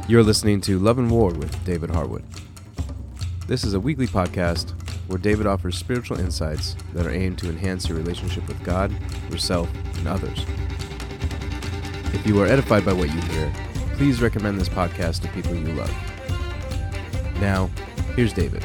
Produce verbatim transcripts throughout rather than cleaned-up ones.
You're listening to Love and War with David Harwood. This is a weekly podcast where David offers spiritual insights that are aimed to enhance your relationship with God, yourself, and others. If you are edified by what you hear, please recommend this podcast to people you love. Now, here's David.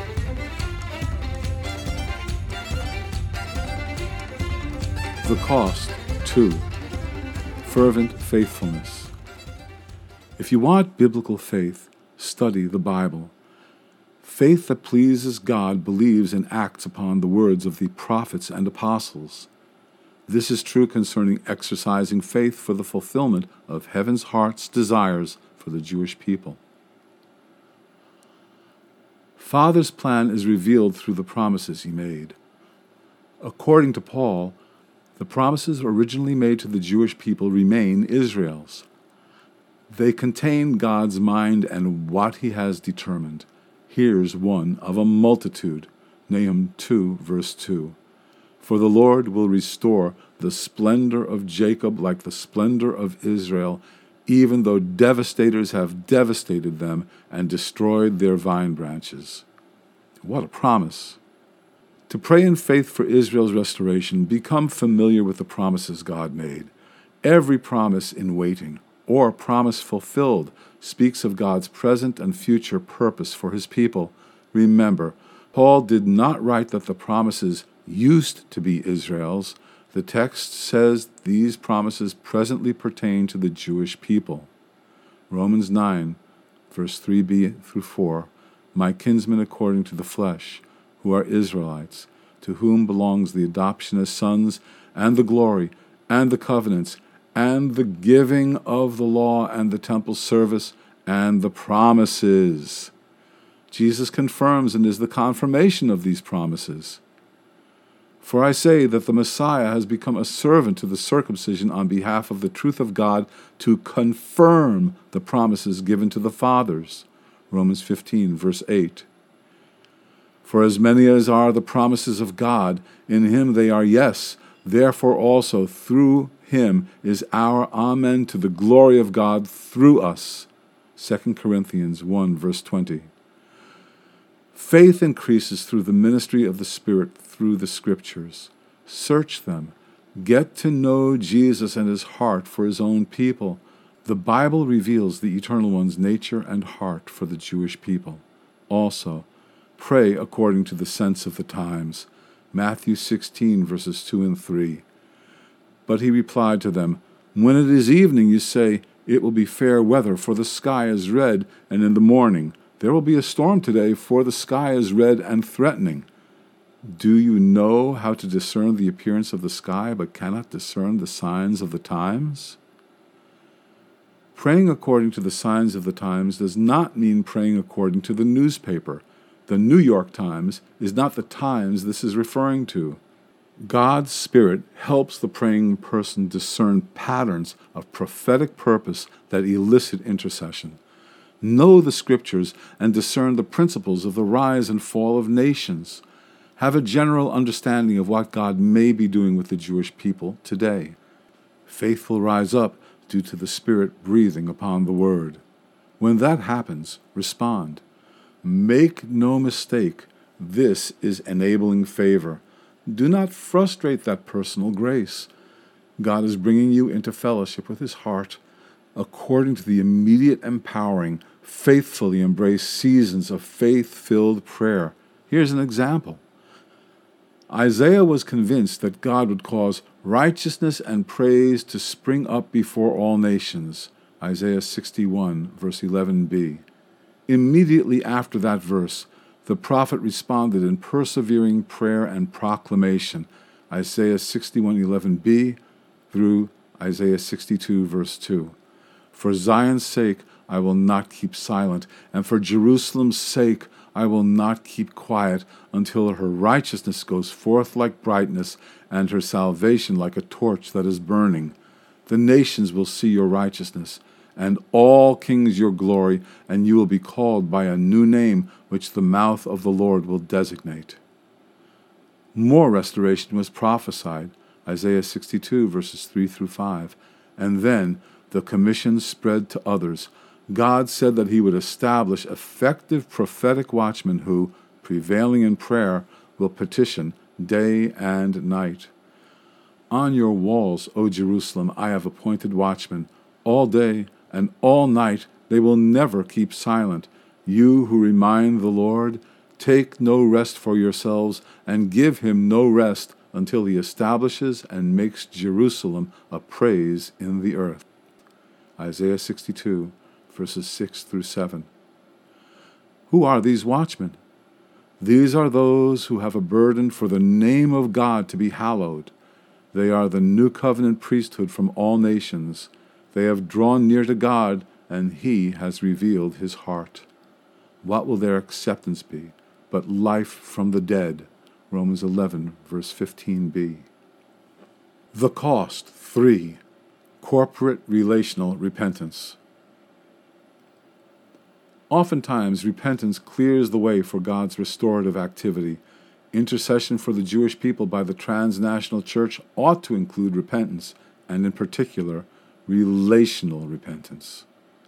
The cost, two, fervent faithfulness. If you want biblical faith, study the Bible. Faith that pleases God believes and acts upon the words of the prophets and apostles. This is true concerning exercising faith for the fulfillment of heaven's heart's desires for the Jewish people. Father's plan is revealed through the promises he made. According to Paul, the promises originally made to the Jewish people remain Israel's. They contain God's mind and what he has determined. Here's one of a multitude. Nahum two, verse two. For the Lord will restore the splendor of Jacob like the splendor of Israel, even though devastators have devastated them and destroyed their vine branches. What a promise. To pray in faith for Israel's restoration, become familiar with the promises God made. Every promise in waiting, or promise fulfilled, speaks of God's present and future purpose for his people. Remember, Paul did not write that the promises used to be Israel's. The text says these promises presently pertain to the Jewish people. Romans nine, verse three b through four, my kinsmen according to the flesh, who are Israelites, to whom belongs the adoption as sons, and the glory, and the covenants, and the giving of the law, and the temple service, and the promises. Jesus confirms and is the confirmation of these promises. For I say that the Messiah has become a servant to the circumcision on behalf of the truth of God to confirm the promises given to the fathers. Romans fifteen, verse eight. For as many as are the promises of God, in him they are yes. Therefore also through him is our amen to the glory of God through us. Second Corinthians one, verse twenty. Faith increases through the ministry of the Spirit through the Scriptures. Search them. Get to know Jesus and his heart for his own people. The Bible reveals the Eternal One's nature and heart for the Jewish people. Also, pray according to the sense of the times. Matthew sixteen, verses two and three. But he replied to them, when it is evening, you say, it will be fair weather, for the sky is red, and in the morning, there will be a storm today, for the sky is red and threatening. Do you know how to discern the appearance of the sky, but cannot discern the signs of the times? Praying according to the signs of the times does not mean praying according to the newspaper. The New York Times is not the Times this is referring to. God's Spirit helps the praying person discern patterns of prophetic purpose that elicit intercession. Know the Scriptures and discern the principles of the rise and fall of nations. Have a general understanding of what God may be doing with the Jewish people today. Faith will rise up due to the Spirit breathing upon the Word. When that happens, respond. Make no mistake, this is enabling favor. Do not frustrate that personal grace. God is bringing you into fellowship with his heart. According to the immediate empowering, faithfully embrace seasons of faith-filled prayer. Here's an example. Isaiah was convinced that God would cause righteousness and praise to spring up before all nations. Isaiah sixty-one, verse eleven b. Immediately after that verse, the prophet responded in persevering prayer and proclamation, Isaiah sixty-one, eleven b through Isaiah sixty-two, verse two. For Zion's sake I will not keep silent, and for Jerusalem's sake I will not keep quiet, until her righteousness goes forth like brightness, and her salvation like a torch that is burning. The nations will see your righteousness, and all kings your glory, and you will be called by a new name which the mouth of the Lord will designate. More restoration was prophesied, Isaiah sixty-two, verses three through five, and then the commission spread to others. God said that he would establish effective prophetic watchmen who, prevailing in prayer, will petition day and night. On your walls, O Jerusalem, I have appointed watchmen. All day and all night they will never keep silent. You who remind the Lord, take no rest for yourselves, and give him no rest until he establishes and makes Jerusalem a praise in the earth. Isaiah sixty-two, verses six through seven. Who are these watchmen? These are those who have a burden for the name of God to be hallowed. They are the new covenant priesthood from all nations. They have drawn near to God, and he has revealed his heart. What will their acceptance be but life from the dead? Romans eleven, verse fifteen b. The cost, three, corporate relational repentance. Oftentimes, repentance clears the way for God's restorative activity. Intercession for the Jewish people by the transnational church ought to include repentance, and in particular, relational repentance.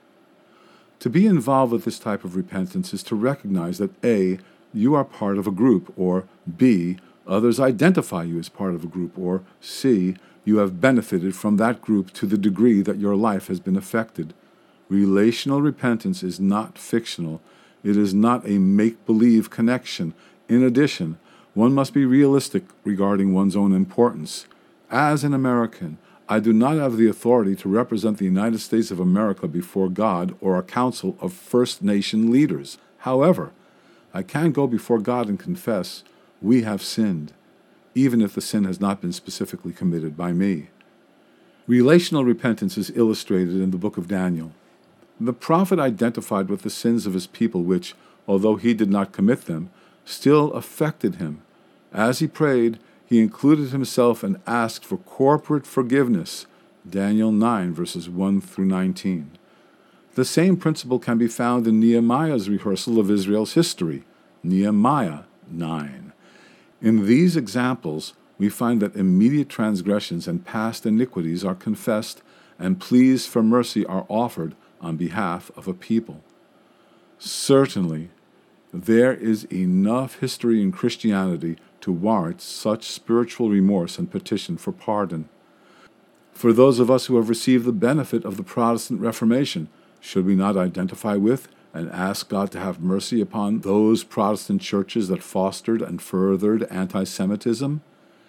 To be involved with this type of repentance is to recognize that A, you are part of a group, or B, others identify you as part of a group, or C, you have benefited from that group to the degree that your life has been affected. Relational repentance is not fictional. It is not a make-believe connection. In addition, one must be realistic regarding one's own importance. As an American, I do not have the authority to represent the United States of America before God or a council of First Nation leaders. However, I can go before God and confess, we have sinned, even if the sin has not been specifically committed by me. Relational repentance is illustrated in the book of Daniel. The prophet identified with the sins of his people which, although he did not commit them, still affected him. As he prayed, he included himself and asked for corporate forgiveness. Daniel nine, verses one through nineteen. The same principle can be found in Nehemiah's rehearsal of Israel's history, Nehemiah nine. In these examples, we find that immediate transgressions and past iniquities are confessed, and pleas for mercy are offered on behalf of a people. Certainly, there is enough history in Christianity to warrant such spiritual remorse and petition for pardon. For those of us who have received the benefit of the Protestant Reformation, should we not identify with and ask God to have mercy upon those Protestant churches that fostered and furthered anti-Semitism?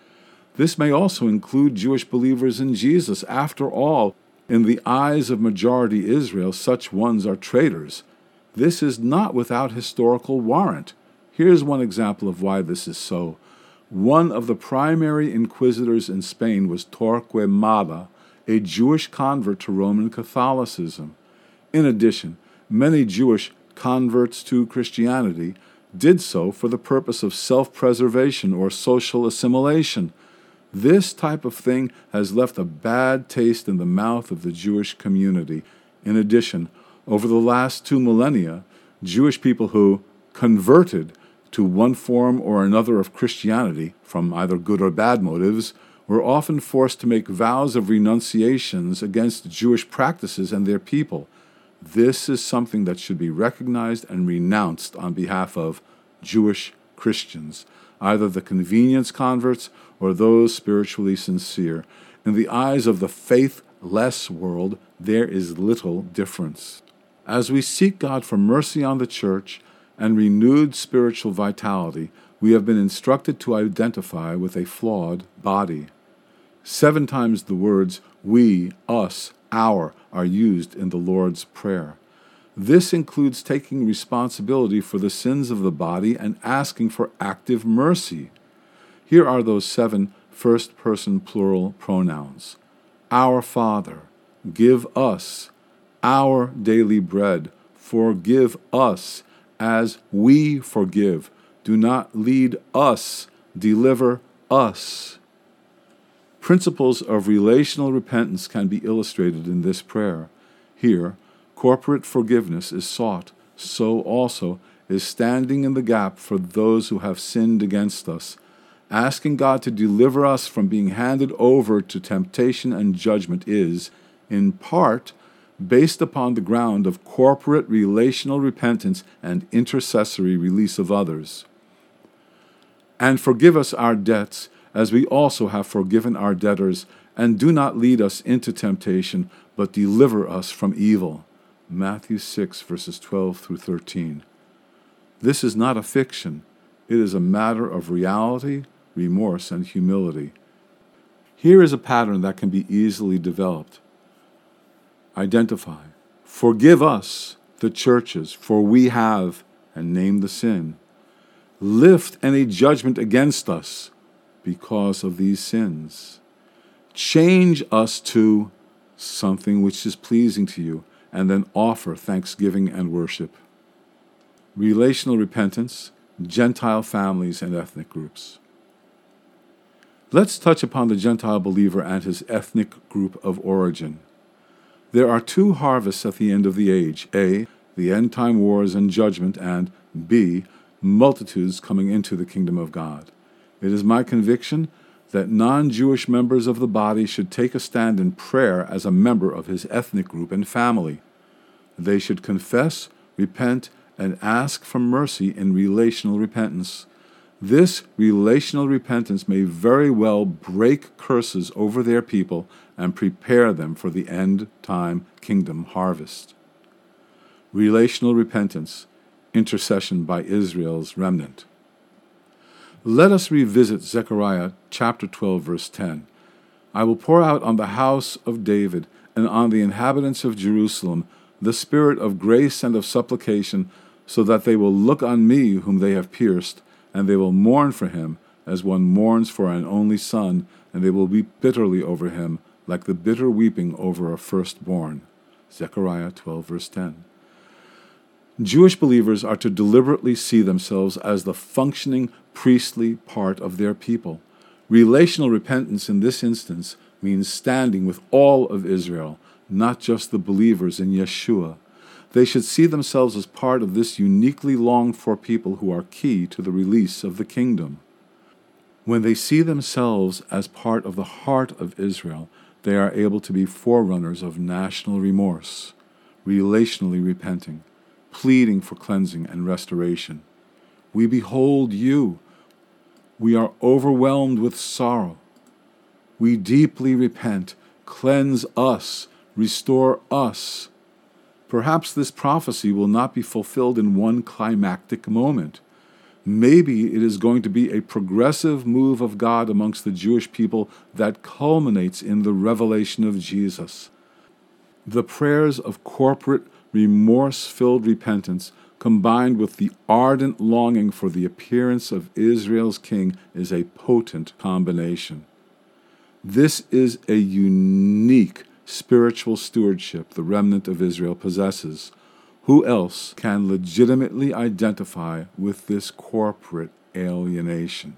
This may also include Jewish believers in Jesus. After all, in the eyes of majority Israel, such ones are traitors. This is not without historical warrant. Here's one example of why this is so. One of the primary inquisitors in Spain was Torquemada, a Jewish convert to Roman Catholicism. In addition, many Jewish converts to Christianity did so for the purpose of self-preservation or social assimilation. This type of thing has left a bad taste in the mouth of the Jewish community. In addition, over the last two millennia, Jewish people who converted to one form or another of Christianity, from either good or bad motives, were often forced to make vows of renunciations against Jewish practices and their people. This is something that should be recognized and renounced on behalf of Jewish Christians, either the convenience converts or those spiritually sincere. In the eyes of the faithless world, there is little difference. As we seek God for mercy on the church and renewed spiritual vitality, we have been instructed to identify with a flawed body. Seven times the words we, us, our are used in the Lord's Prayer. This includes taking responsibility for the sins of the body and asking for active mercy. Here are those seven first-person plural pronouns. Our Father, give us our daily bread. Forgive us as we forgive. Do not lead us. Deliver us. Principles of relational repentance can be illustrated in this prayer. Here, corporate forgiveness is sought. So also is standing in the gap for those who have sinned against us, asking God to deliver us from being handed over to temptation and judgment is, in part, based upon the ground of corporate relational repentance and intercessory release of others. And forgive us our debts, as we also have forgiven our debtors, and do not lead us into temptation, but deliver us from evil. Matthew six, verses twelve through thirteen. This is not a fiction. It is a matter of reality, remorse, and humility. Here is a pattern that can be easily developed. Identify. Forgive us, the churches, for we have, and name the sin. Lift any judgment against us because of these sins. Change us to something which is pleasing to you, and then offer thanksgiving and worship. Relational repentance, Gentile families and ethnic groups. Let's touch upon the Gentile believer and his ethnic group of origin. There are two harvests at the end of the age: A, the end-time wars and judgment, and B, multitudes coming into the kingdom of God. It is my conviction that non-Jewish members of the body should take a stand in prayer as a member of his ethnic group and family. They should confess, repent, and ask for mercy in relational repentance. This relational repentance may very well break curses over their people and prepare them for the end-time kingdom harvest. Relational repentance, intercession by Israel's remnant. Let us revisit Zechariah chapter twelve, verse ten. I will pour out on the house of David and on the inhabitants of Jerusalem the spirit of grace and of supplication, so that they will look on me whom they have pierced, and they will mourn for him as one mourns for an only son, and they will weep bitterly over him, like the bitter weeping over a firstborn. Zechariah twelve, verse ten. Jewish believers are to deliberately see themselves as the functioning priestly part of their people. Relational repentance in this instance means standing with all of Israel, not just the believers in Yeshua. They should see themselves as part of this uniquely longed-for people who are key to the release of the kingdom. When they see themselves as part of the heart of Israel, they are able to be forerunners of national remorse, relationally repenting, pleading for cleansing and restoration. We behold you. We are overwhelmed with sorrow. We deeply repent. Cleanse us. Restore us. Perhaps this prophecy will not be fulfilled in one climactic moment. Maybe it is going to be a progressive move of God amongst the Jewish people that culminates in the revelation of Jesus. The prayers of corporate, remorse-filled repentance, combined with the ardent longing for the appearance of Israel's king, is a potent combination. This is a unique spiritual stewardship the remnant of Israel possesses. Who else can legitimately identify with this corporate alienation?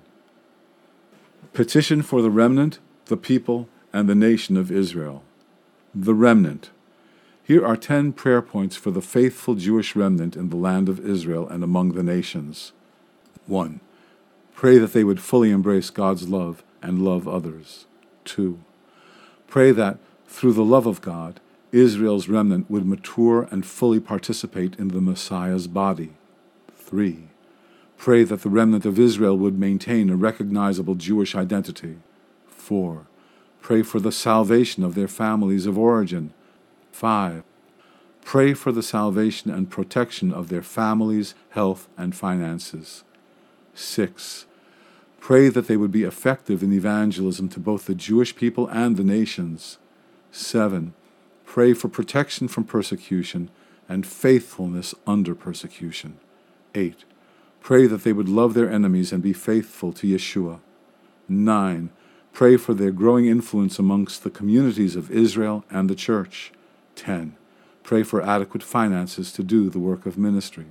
Petition for the remnant, the people, and the nation of Israel. The remnant. Here are ten prayer points for the faithful Jewish remnant in the land of Israel and among the nations. One. Pray that they would fully embrace God's love and love others. Two. Pray that, through the love of God, Israel's remnant would mature and fully participate in the Messiah's body. Three. Pray that the remnant of Israel would maintain a recognizable Jewish identity. Four. Pray for the salvation of their families of origin. Five. Pray for the salvation and protection of their families, health, and finances. Six. Pray that they would be effective in evangelism to both the Jewish people and the nations. Seven. Pray for protection from persecution and faithfulness under persecution. Eight. Pray that they would love their enemies and be faithful to Yeshua. Nine. Pray for their growing influence amongst the communities of Israel and the church. Ten. Pray for adequate finances to do the work of ministry.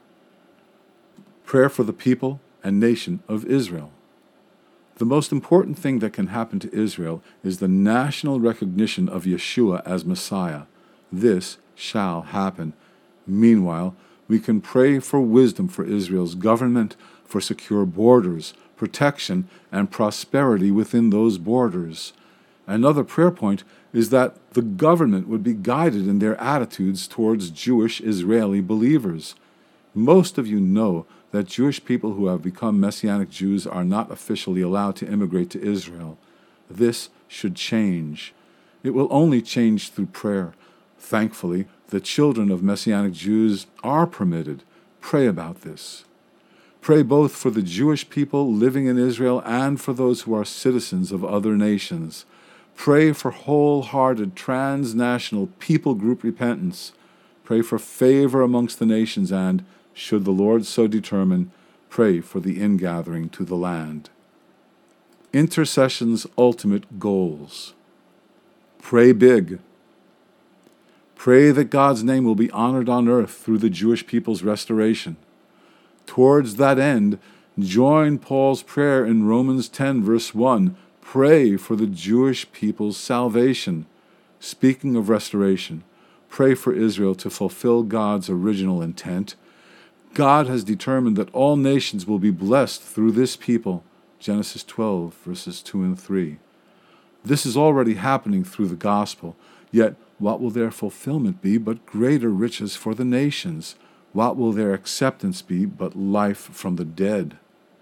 Prayer for the people and nation of Israel. The most important thing that can happen to Israel is the national recognition of Yeshua as Messiah. This shall happen. Meanwhile, we can pray for wisdom for Israel's government, for secure borders, protection, and prosperity within those borders. Another prayer point is that the government would be guided in their attitudes towards Jewish Israeli believers. Most of you know that Jewish people who have become Messianic Jews are not officially allowed to immigrate to Israel. This should change. It will only change through prayer. Thankfully, the children of Messianic Jews are permitted. Pray about this. Pray both for the Jewish people living in Israel and for those who are citizens of other nations. Pray for wholehearted transnational people group repentance. Pray for favor amongst the nations and, should the Lord so determine, pray for the ingathering to the land. Intercession's ultimate goals. Pray big. Pray that God's name will be honored on earth through the Jewish people's restoration. Towards that end, join Paul's prayer in Romans ten, verse one. Pray for the Jewish people's salvation. Speaking of restoration, pray for Israel to fulfill God's original intent. God has determined that all nations will be blessed through this people. Genesis twelve, verses two and three. This is already happening through the gospel, yet what will their fulfillment be but greater riches for the nations? What will their acceptance be but life from the dead?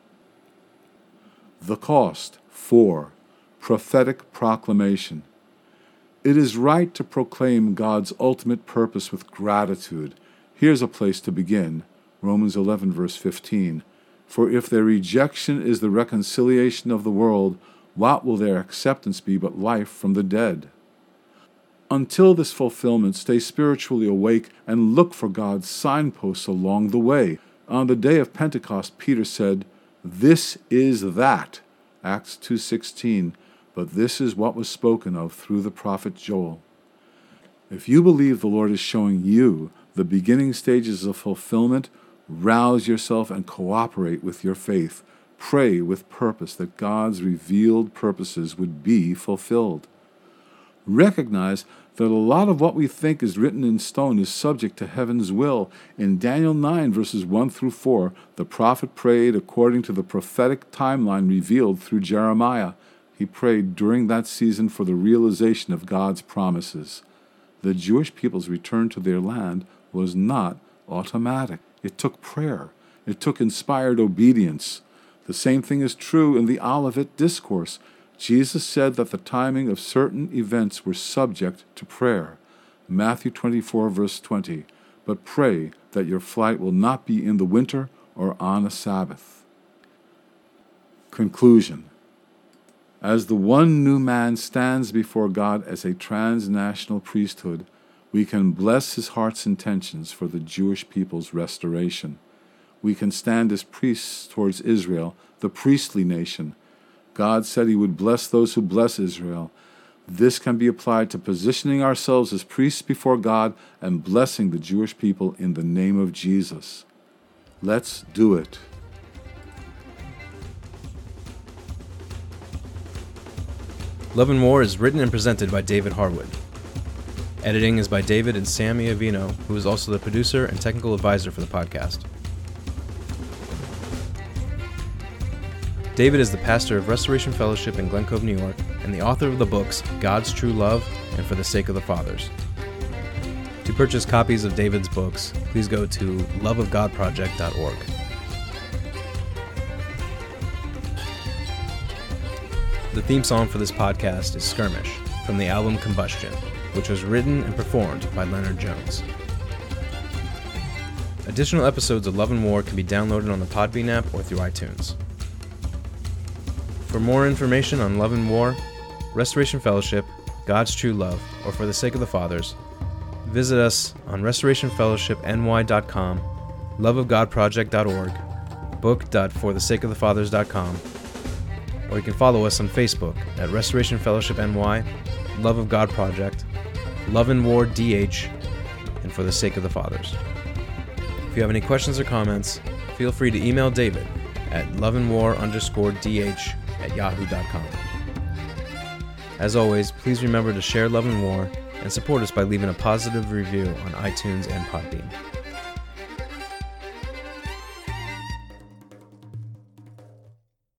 The cost. Four. Prophetic proclamation. It is right to proclaim God's ultimate purpose with gratitude. Here's a place to begin. Romans eleven, verse fifteen. For if their rejection is the reconciliation of the world, what will their acceptance be but life from the dead? Until this fulfillment, stay spiritually awake and look for God's signposts along the way. On the day of Pentecost, Peter said, "This is that," Acts two sixteen, but this is what was spoken of through the prophet Joel. If you believe the Lord is showing you the beginning stages of fulfillment, rouse yourself and cooperate with your faith. Pray with purpose that God's revealed purposes would be fulfilled. Recognize that a lot of what we think is written in stone is subject to heaven's will. In Daniel nine, verses one through four, the prophet prayed according to the prophetic timeline revealed through Jeremiah. He prayed during that season for the realization of God's promises. The Jewish people's return to their land was not automatic. It took prayer. It took inspired obedience. The same thing is true in the Olivet Discourse. Jesus said that the timing of certain events were subject to prayer. Matthew twenty-four, verse twenty. But pray that your flight will not be in the winter or on a Sabbath. Conclusion. As the one new man stands before God as a transnational priesthood, we can bless his heart's intentions for the Jewish people's restoration. We can stand as priests towards Israel, the priestly nation. God said he would bless those who bless Israel. This can be applied to positioning ourselves as priests before God and blessing the Jewish people in the name of Jesus. Let's do it. Love and War is written and presented by David Harwood. Editing is by David and Sam Iovino, who is also the producer and technical advisor for the podcast. David is the pastor of Restoration Fellowship in Glen Cove, New York, and the author of the books God's True Love and For the Sake of the Fathers. To purchase copies of David's books, please go to love of god project dot org. The theme song for this podcast is Skirmish, from the album Combustion, which was written and performed by Leonard Jones. Additional episodes of Love and War can be downloaded on the Podbean app or through iTunes. For more information on Love and War, Restoration Fellowship, God's True Love, or For the Sake of the Fathers, visit us on restoration fellowship n y dot com, love of god project dot org, book dot for the sake of the fathers dot com, or you can follow us on Facebook at Restoration Fellowship N Y, Love of God Project, Love and War D H, and For the Sake of the Fathers. If you have any questions or comments, feel free to email David at loveandwar underscore dh at yahoo dot com. As always, please remember to share Love and War and support us by leaving a positive review on iTunes and Podbean.